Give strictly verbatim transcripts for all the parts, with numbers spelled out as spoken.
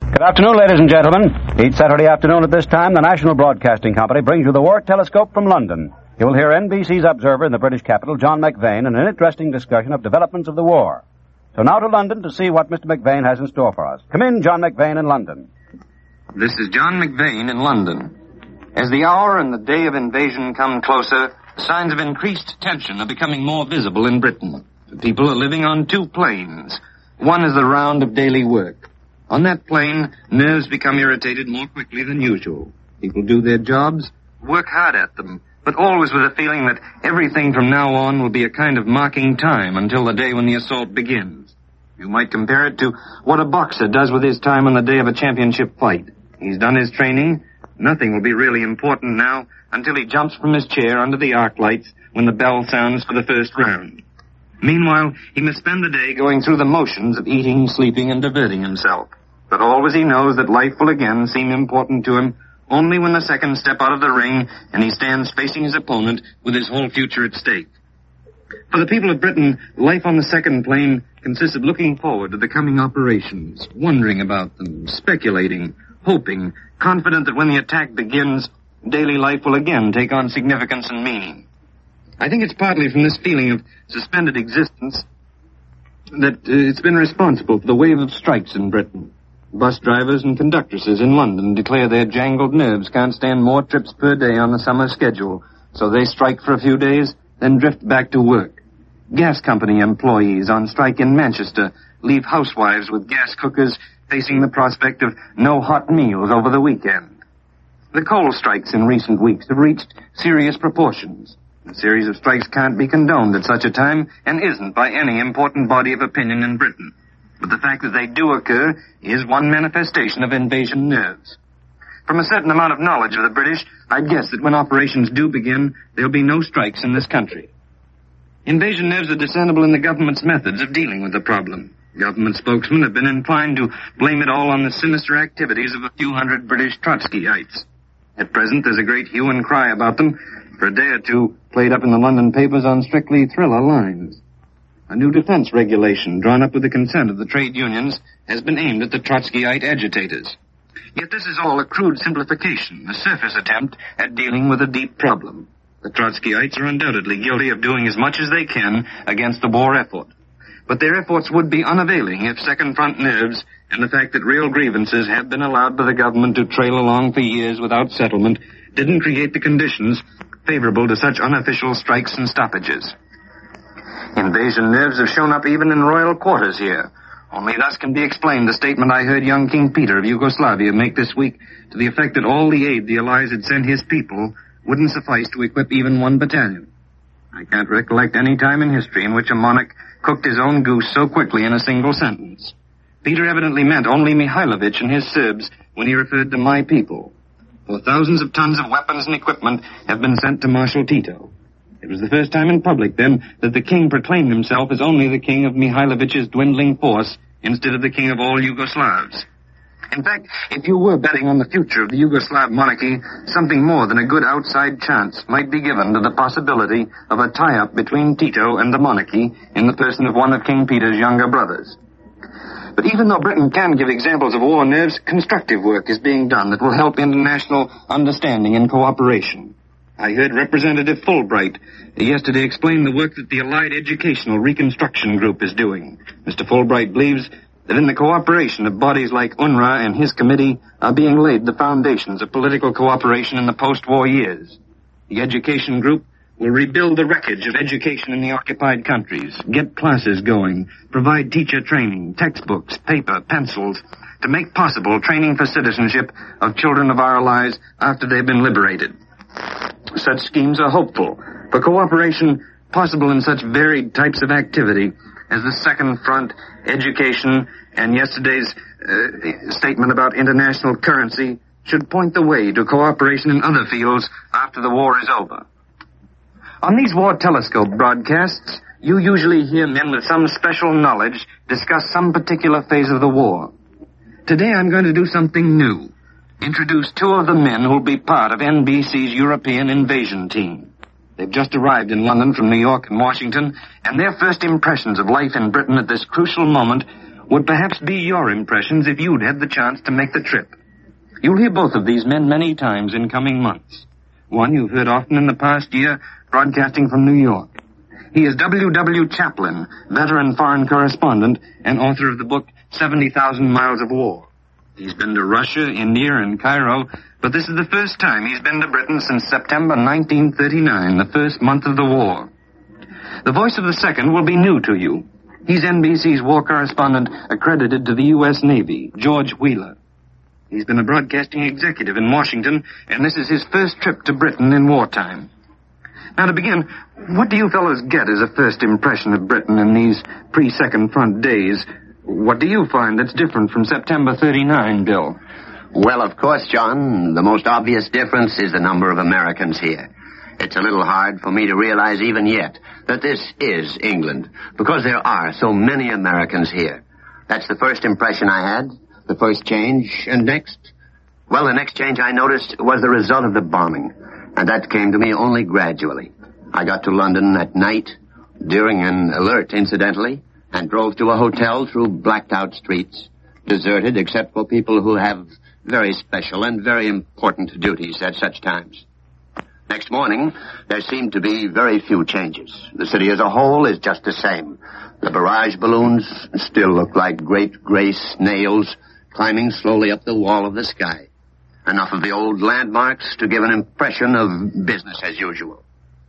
Good afternoon, ladies and gentlemen. Each Saturday afternoon at this time, the National Broadcasting Company brings you the War Telescope from London. You will hear N B C's observer in the British capital, John McVane, in an interesting discussion of developments of the war. So now to London to see what Mister McVane has in store for us. Come in, John McVane in London. This is John McVane in London. As the hour and the day of invasion come closer, signs of increased tension are becoming more visible in Britain. The people are living on two planes. One is the round of daily work. On that plane, nerves become irritated more quickly than usual. People do their jobs, work hard at them, but always with a feeling that everything from now on will be a kind of marking time until the day when the assault begins. You might compare it to what a boxer does with his time on the day of a championship fight. He's done his training. Nothing will be really important now until he jumps from his chair under the arc lights when the bell sounds for the first round. Meanwhile, he must spend the day going through the motions of eating, sleeping, and diverting himself. But always he knows that life will again seem important to him only when the seconds step out of the ring and he stands facing his opponent with his whole future at stake. For the people of Britain, life on the second plane consists of looking forward to the coming operations, wondering about them, speculating, hoping, confident that when the attack begins, daily life will again take on significance and meaning. I think it's partly from this feeling of suspended existence that uh, it's been responsible for the wave of strikes in Britain. Bus drivers and conductresses in London declare their jangled nerves can't stand more trips per day on the summer schedule, so they strike for a few days, then drift back to work. Gas company employees on strike in Manchester leave housewives with gas cookers facing the prospect of no hot meals over the weekend. The coal strikes in recent weeks have reached serious proportions. A series of strikes can't be condoned at such a time and isn't by any important body of opinion in Britain. But the fact that they do occur is one manifestation of invasion nerves. From a certain amount of knowledge of the British, I'd guess that when operations do begin, there'll be no strikes in this country. Invasion nerves are discernible in the government's methods of dealing with the problem. Government spokesmen have been inclined to blame it all on the sinister activities of a few hundred British Trotskyites. At present, there's a great hue and cry about them, for a day or two played up in the London papers on strictly thriller lines. A new defense regulation, drawn up with the consent of the trade unions, has been aimed at the Trotskyite agitators. Yet this is all a crude simplification, a surface attempt at dealing with a deep problem. The Trotskyites are undoubtedly guilty of doing as much as they can against the war effort. But their efforts would be unavailing if second front nerves and the fact that real grievances have been allowed by the government to trail along for years without settlement didn't create the conditions favorable to such unofficial strikes and stoppages. Invasion nerves have shown up even in royal quarters here. Only thus can be explained the statement I heard young King Peter of Yugoslavia make this week to the effect that all the aid the Allies had sent his people wouldn't suffice to equip even one battalion. I can't recollect any time in history in which a monarch cooked his own goose so quickly in a single sentence. Peter evidently meant only Mihailovich and his Serbs when he referred to my people. For thousands of tons of weapons and equipment have been sent to Marshal Tito. It was the first time in public, then, that the king proclaimed himself as only the king of Mihailovich's dwindling force instead of the king of all Yugoslavs. In fact, if you were betting on the future of the Yugoslav monarchy, something more than a good outside chance might be given to the possibility of a tie-up between Tito and the monarchy in the person of one of King Peter's younger brothers. But even though Britain can give examples of war nerves, constructive work is being done that will help international understanding and cooperation. I heard Representative Fulbright yesterday explain the work that the Allied Educational Reconstruction Group is doing. Mister Fulbright believes that in the cooperation of bodies like UNRWA and his committee are being laid the foundations of political cooperation in the post-war years. The education group will rebuild the wreckage of education in the occupied countries, get classes going, provide teacher training, textbooks, paper, pencils, to make possible training for citizenship of children of our allies after they've been liberated. Such schemes are hopeful for cooperation possible in such varied types of activity as the Second Front, education, and yesterday's uh, statement about international currency should point the way to cooperation in other fields after the war is over. On these War Telescope broadcasts, you usually hear men with some special knowledge discuss some particular phase of the war. Today I'm going to do something new. Introduce two of the men who'll be part of N B C's European invasion team. They've just arrived in London from New York and Washington, and their first impressions of life in Britain at this crucial moment would perhaps be your impressions if you'd had the chance to make the trip. You'll hear both of these men many times in coming months. One you've heard often in the past year, broadcasting from New York. He is W W Chaplin, veteran foreign correspondent and author of the book seventy thousand Miles of War. He's been to Russia, India, and Cairo, but this is the first time he's been to Britain since September nineteen thirty-nine, the first month of the war. The voice of the second will be new to you. He's N B C's war correspondent accredited to the U S Navy, George Wheeler. He's been a broadcasting executive in Washington, and this is his first trip to Britain in wartime. Now, to begin, what do you fellows get as a first impression of Britain in these pre-Second Front days? What do you find that's different from September thirty-nine, Bill? Well, of course, John, the most obvious difference is the number of Americans here. It's a little hard for me to realize even yet that this is England, because there are so many Americans here. That's the first impression I had, the first change, and next? Well, the next change I noticed was the result of the bombing, and that came to me only gradually. I got to London at night, during an alert, incidentally, and drove to a hotel through blacked-out streets, deserted except for people who have very special and very important duties at such times. Next morning, there seemed to be very few changes. The city as a whole is just the same. The barrage balloons still look like great gray snails climbing slowly up the wall of the sky. Enough of the old landmarks to give an impression of business as usual.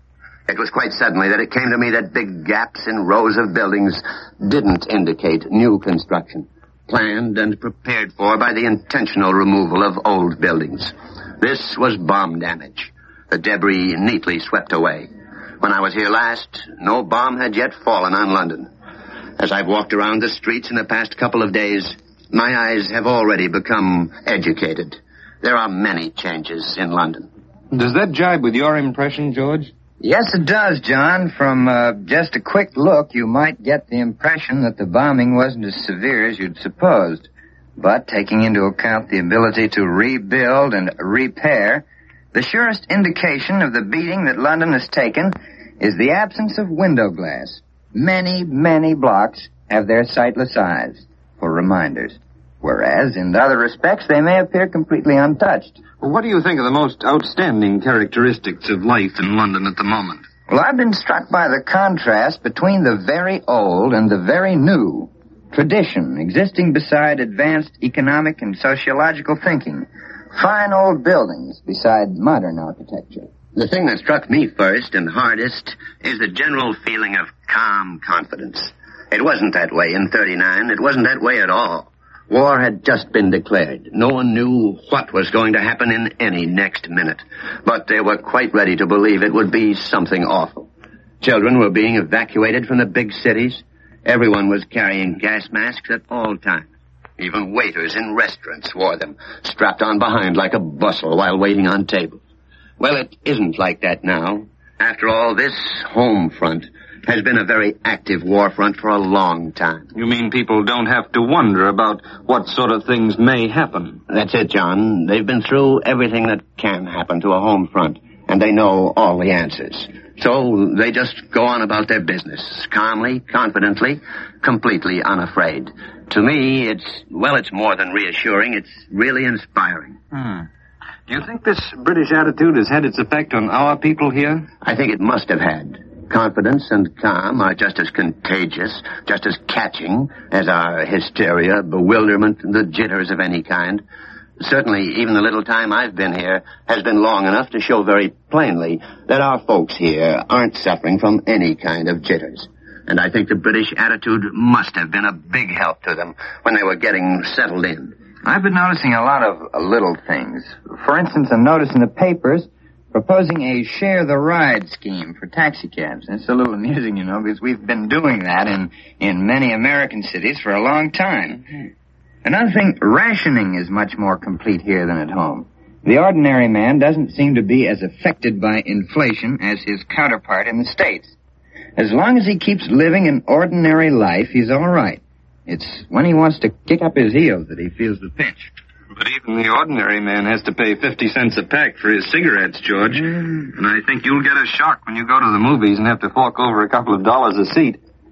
It was quite suddenly that it came to me that big gaps in rows of buildings didn't indicate new construction, planned and prepared for by the intentional removal of old buildings. This was bomb damage, the debris neatly swept away. When I was here last, no bomb had yet fallen on London. As I've walked around the streets in the past couple of days, my eyes have already become educated. There are many changes in London. Does that jibe with your impression, George? Yes, it does, John. From uh, just a quick look, you might get the impression that the bombing wasn't as severe as you'd supposed. But taking into account the ability to rebuild and repair, the surest indication of the beating that London has taken is the absence of window glass. Many, many blocks have their sightless eyes for reminders, whereas in other respects they may appear completely untouched. Well, what do you think are the most outstanding characteristics of life in London at the moment? Well, I've been struck by the contrast between the very old and the very new. Tradition existing beside advanced economic and sociological thinking. Fine old buildings beside modern architecture. The thing that struck me first and hardest is the general feeling of calm confidence. It wasn't that way in thirty-nine. It wasn't that way at all. War had just been declared. No one knew what was going to happen in any next minute. But they were quite ready to believe it would be something awful. Children were being evacuated from the big cities. Everyone was carrying gas masks at all times. Even waiters in restaurants wore them, strapped on behind like a bustle while waiting on tables. Well, it isn't like that now. After all, this home front has been a very active war front for a long time. You mean people don't have to wonder about what sort of things may happen? That's it, John. They've been through everything that can happen to a home front, and they know all the answers. So they just go on about their business, calmly, confidently, completely unafraid. To me, it's, well, it's more than reassuring. It's really inspiring. Hmm. Do you think this British attitude has had its effect on our people here? I think it must have had. Confidence and calm are just as contagious, just as catching as are hysteria, bewilderment, and the jitters of any kind. Certainly, even the little time I've been here has been long enough to show very plainly that our folks here aren't suffering from any kind of jitters. And I think the British attitude must have been a big help to them when they were getting settled in. I've been noticing a lot of uh, little things. For instance, a notice in the papers proposing a share-the-ride scheme for taxicabs. It's a little amusing, you know, because we've been doing that in, in many American cities for a long time. Mm-hmm. Another thing, rationing is much more complete here than at home. The ordinary man doesn't seem to be as affected by inflation as his counterpart in the States. As long as he keeps living an ordinary life, he's all right. It's when he wants to kick up his heels that he feels the pinch. But even the ordinary man has to pay fifty cents a pack for his cigarettes, George. Mm. And I think you'll get a shock when you go to the movies and have to fork over a couple of dollars a seat.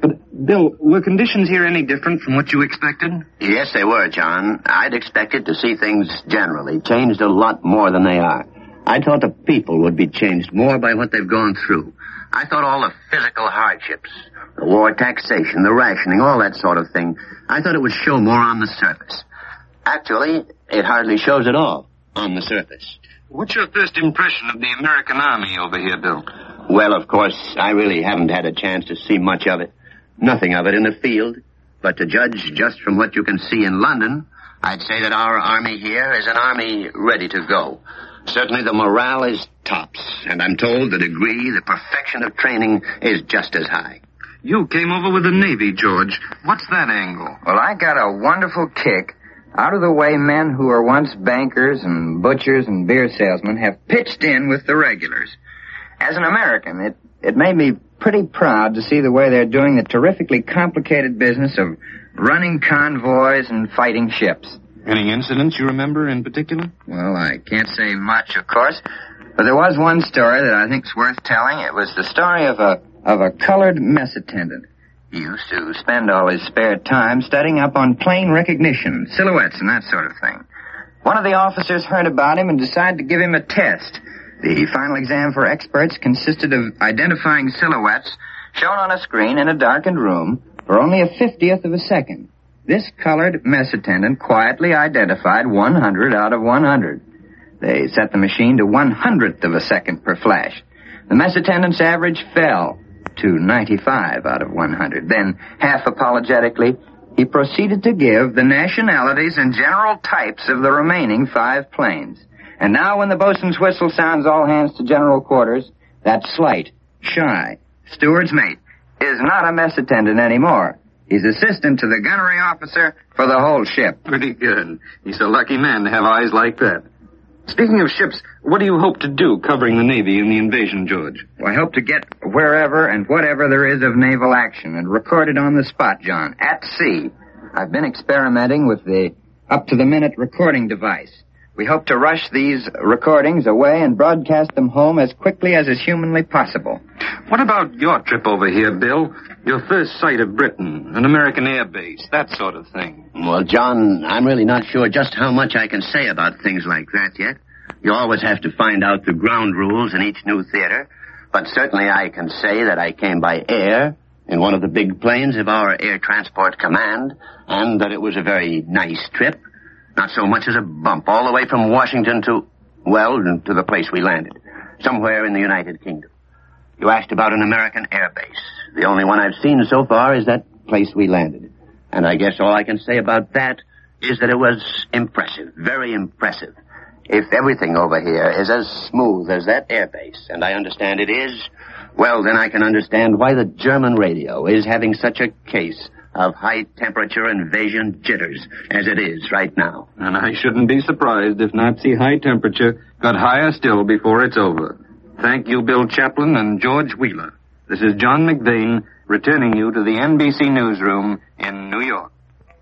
But, Bill, were conditions here any different from what you expected? Yes, they were, John. I'd expected to see things generally changed a lot more than they are. I thought the people would be changed more by what they've gone through. I thought all the physical hardships, the war taxation, the rationing, all that sort of thing, I thought it would show more on the surface. Actually, it hardly shows at all on the surface. What's your first impression of the American Army over here, Bill? Well, of course, I really haven't had a chance to see much of it. Nothing of it in the field. But to judge just from what you can see in London, I'd say that our army here is an army ready to go. Certainly the morale is tops, and I'm told the degree, the perfection of training is just as high. You came over with the Navy, George. What's that angle? Well, I got a wonderful kick. Out-of-the-way men who were once bankers and butchers and beer salesmen have pitched in with the regulars. As an American, it, it made me pretty proud to see the way they're doing the terrifically complicated business of running convoys and fighting ships. Any incidents you remember in particular? Well, I can't say much, of course, but there was one story that I think's worth telling. It was the story of a of a colored mess attendant. He used to spend all his spare time studying up on plane recognition, silhouettes, and that sort of thing. One of the officers heard about him and decided to give him a test. The final exam for experts consisted of identifying silhouettes shown on a screen in a darkened room for only a fiftieth of a second. This colored mess attendant quietly identified one hundred out of one hundred. They set the machine to one hundredth of a second per flash. The mess attendant's average fell to ninety-five out of one hundred. Then, half apologetically, he proceeded to give the nationalities and general types of the remaining five planes. And now when the bosun's whistle sounds all hands to general quarters, that slight, shy steward's mate is not a mess attendant anymore. He's assistant to the gunnery officer for the whole ship. Pretty good. He's a lucky man to have eyes like that. Speaking of ships, what do you hope to do covering the Navy in the invasion, George? Well, I hope to get wherever and whatever there is of naval action and record it on the spot, John, at sea. I've been experimenting with the up-to-the-minute recording device. We hope to rush these recordings away and broadcast them home as quickly as is humanly possible. What about your trip over here, Bill? Your first sight of Britain, an American air base, that sort of thing. Well, John, I'm really not sure just how much I can say about things like that yet. You always have to find out the ground rules in each new theater. But certainly I can say that I came by air in one of the big planes of our Air Transport Command, and that it was a very nice trip. Not so much as a bump, all the way from Washington to, well, to the place we landed, somewhere in the United Kingdom. You asked about an American air base. The only one I've seen so far is that place we landed. And I guess all I can say about that is that it was impressive, very impressive. If everything over here is as smooth as that air base, and I understand it is, well, then I can understand why the German radio is having such a case of high-temperature invasion jitters as it is right now. And I shouldn't be surprised if Nazi high temperature got higher still before it's over. Thank you, Bill Chaplin and George Wheeler. This is John McVane returning you to the N B C newsroom in New York.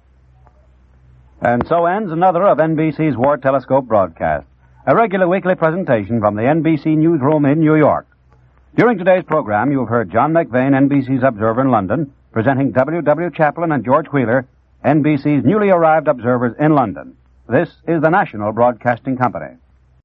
And so ends another of N B C's War Telescope broadcasts, a regular weekly presentation from the N B C newsroom in New York. During today's program, you have heard John McVane, N B C's observer in London, presenting W. W. Chaplin and George Wheeler, N B C's newly arrived observers in London. This is the National Broadcasting Company.